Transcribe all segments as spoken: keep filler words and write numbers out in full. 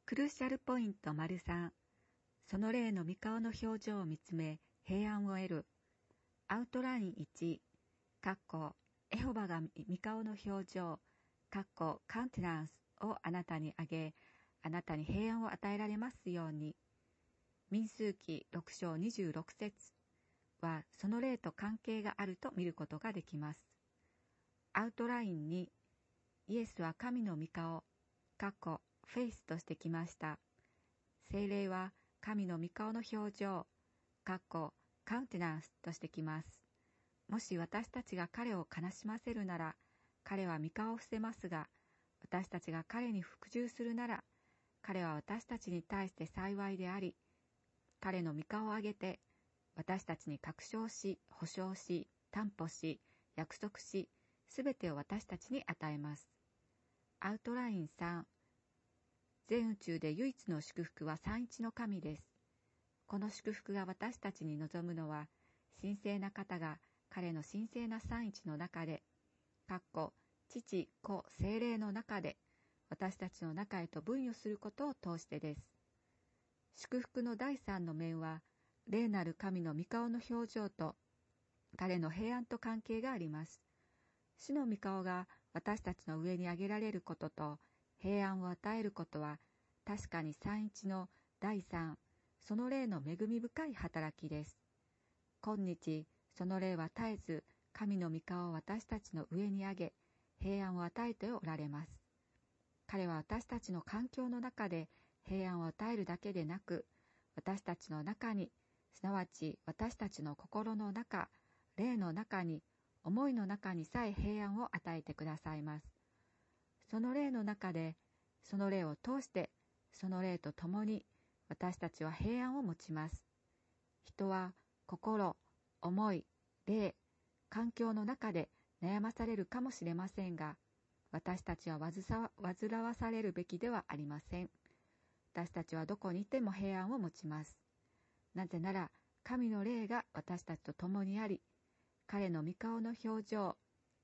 クルーシャルポイント ③。その霊の御顔の表情を見つめ平安を得る。アウトラインいち、エホバが御顔の表情、カウンテナンスをあなたにあげ、あなたに平安を与えられますように。民数記ろく章にじゅうろく節はその霊と関係があると見ることができます。アウトラインに、イエスは神の御顔、フェイスとして来ました。聖霊は神の御顔の表情、カウンテナンスとして来ます。もし私たちが彼を悲しませるなら、彼は御顔を伏せますが、私たちが彼に服従するなら、彼は私たちに対して幸いであり、彼の御顔を上げて、私たちに確証し、保証し、担保し、約束し、すべてを私たちに与えます。アウトラインさん、全宇宙で唯一の祝福は三一の神です。この祝福が私たちに望むのは、神聖な方が彼の神聖な三一の中で、父、子、聖霊の中で、私たちの中へと分与することを通してです。祝福の第三の面は、霊なる神の御顔の表情と、彼の平安と関係があります。主の御顔が私たちの上に上げられることと、平安を与えることは、確かに三一の第三、その霊の恵み深い働きです。今日、その霊は絶えず、神の御顔を私たちの上に上げ、平安を与えておられます。彼は私たちの環境の中で平安を与えるだけでなく、私たちの中に、すなわち私たちの心の中、霊の中に、思いの中にさえ平安を与えてくださいます。その霊の中で、その霊を通して、その霊と共に私たちは平安を持ちます。人は心、思い、霊、環境の中で悩まされるかもしれませんが、私たちは煩わされるべきではありません。私たちはどこにいても平安を持ちます。なぜなら、神の霊が私たちと共にあり、彼の御顔の表情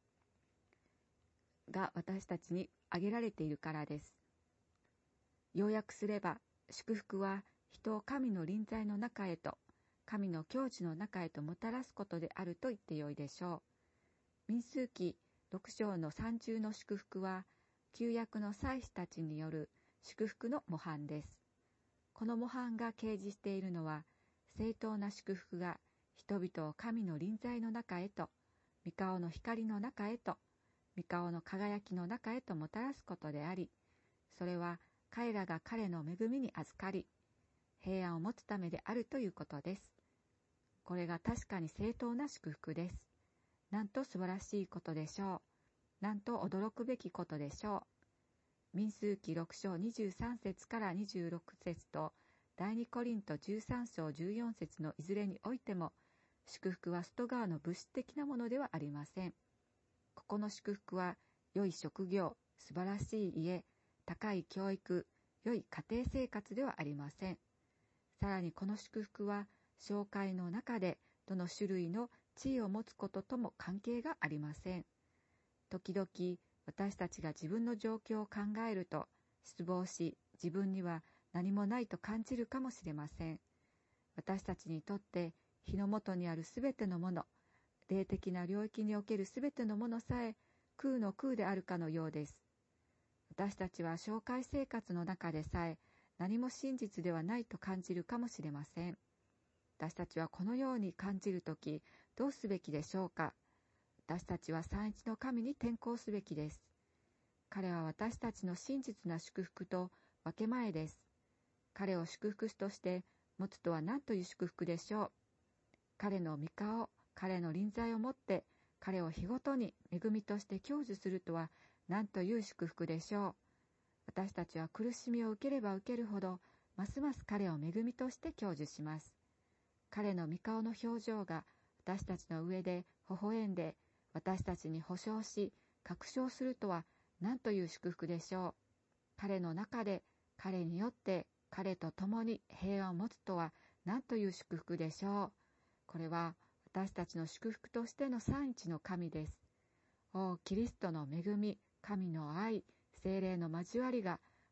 が私たちに挙げられているからです。要約すれば、祝福は人を神の臨在の中へと、神の境地の中へともたらすことであると言ってよいでしょう。民数記ろく章の三重の祝福は、旧約の祭司たちによる祝福の模範です。この模範が掲示しているのは、正当な祝福が人々を神の臨在の中へと、御顔の光の中へと、御顔の輝きの中へともたらすことであり、それは彼らが彼の恵みに預かり、平安を持つためであるということです。これが確かに正当な祝福です。なんと素晴らしいことでしょう。なんと驚くべきことでしょう。民数記ろく章にじゅうさん節からにじゅうろく節と第二コリントじゅうさん章じゅうよん節のいずれにおいても、祝福は外側の物質的なものではありません。ここの祝福は、良い職業、素晴らしい家、高い教育、良い家庭生活ではありません。さらにこの祝福は、教会の中でどの種類の地位を持つこととも関係がありません。時々、私たちが自分の状況を考えると、失望し、自分には何もないと感じるかもしれません。私たちにとって、火の元にあるすべてのもの、霊的な領域におけるすべてのものさえ空の空であるかのようです。私たちは教会生活の中でさえ何も真実ではないと感じるかもしれません。私たちはこのように感じるときどうすべきでしょうか。私たちは三一の神に転向すべきです。彼は私たちの真実な祝福と分け前です。彼を祝福として持つとは何という祝福でしょう。彼の御顔、彼の臨在をもって彼を日ごとに恵みとして享受するとは何という祝福でしょう。私たちは苦しみを受ければ受けるほどますます彼を恵みとして享受します。彼の御顔の表情が私たちの上で微笑んで私たちに保証し確証するとは何という祝福でしょう。彼の中で彼によって彼と共に平安を持つとは何という祝福でしょう。これは私たちの祝福としての三一の神です。おキリストの恵み、神の愛、聖霊の交わりが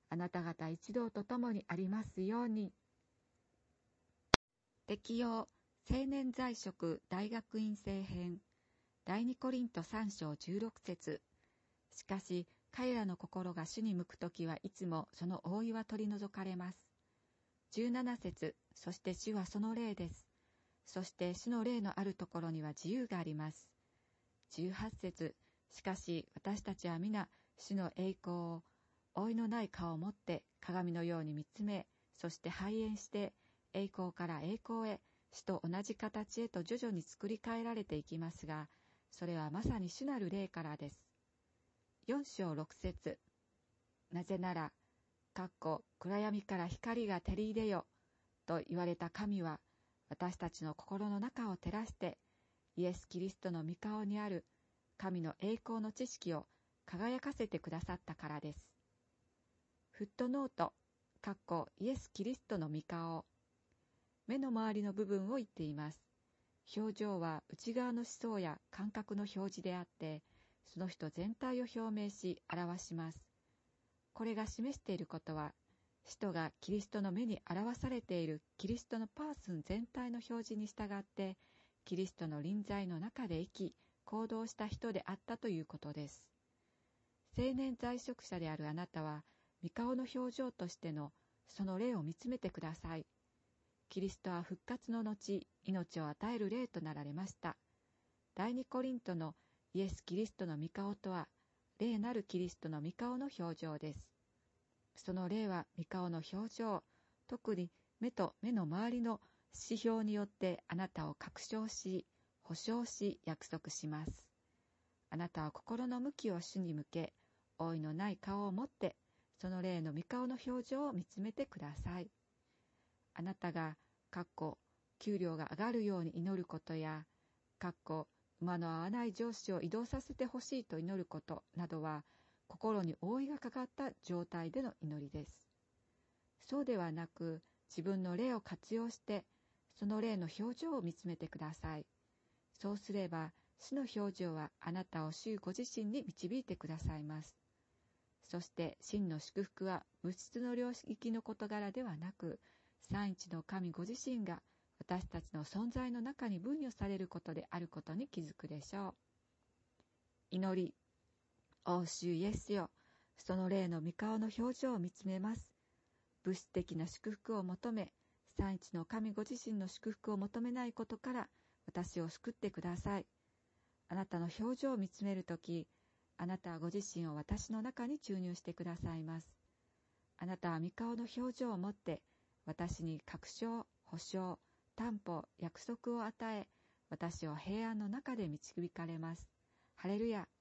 あなた方一同と共にありますように。適用青年在職大学院生編第二コリント三章十六節。しかし彼らの心が主に向くときはいつもその覆いは取り除かれます。十七節。そして主はその霊です。そして主の霊のあるところには自由があります。十八節。しかし私たちは皆主の栄光を覆いのない顔を持って鏡のように見つめ、そして拝艶して栄光から栄光へ主と同じ形へと徐々に作り変えられていきますが、それはまさに主なる霊からです。四章六節。なぜなら、かっこ暗闇から光が照り入れよと言われた神は、私たちの心の中を照らして、イエス・キリストの御顔にある神の栄光の知識を輝かせてくださったからです。フットノート、かっこイエス・キリストの御顔。目の周りの部分を言っています。表情は内側の思想や感覚の表示であって、その人全体を表明し表します。これが示していることは、使徒がキリストの目に表されているキリストのパーソン全体の表示に従って、キリストの臨在の中で生き、行動した人であったということです。青年在職者であるあなたは、御顔の表情としてのその霊を見つめてください。キリストは復活の後、命を与える霊となられました。第二コリントのイエス・キリストの御顔とは、霊なるキリストの御顔の表情です。その霊は御顔の表情、特に目と目の周りの指標によってあなたを確証し、保証し、約束します。あなたは心の向きを主に向け、覆いのない顔を持って、その霊の御顔の表情を見つめてください。あなたが、かっこ給料が上がるように祈ることや、かっこ馬の合わない上司を移動させてほしいと祈ることなどは、心に覆いがかかった状態での祈りです。そうではなく、自分の霊を活用して、その霊の表情を見つめてください。そうすれば、主の表情はあなたを主ご自身に導いてくださいます。そして、真の祝福は物質の領域の事柄ではなく、三一の神ご自身が私たちの存在の中に分与されることであることに気づくでしょう。祈り。お主イエスよ、その霊の御顔の表情を見つめます。物質的な祝福を求め、三一の神ご自身の祝福を求めないことから私を救ってください。あなたの表情を見つめるとき、あなたはご自身を私の中に注入してくださいます。あなたは御顔の表情を持って、私に確証、保証、担保、約束を与え、私を平安の中で導かれます。ハレルヤ。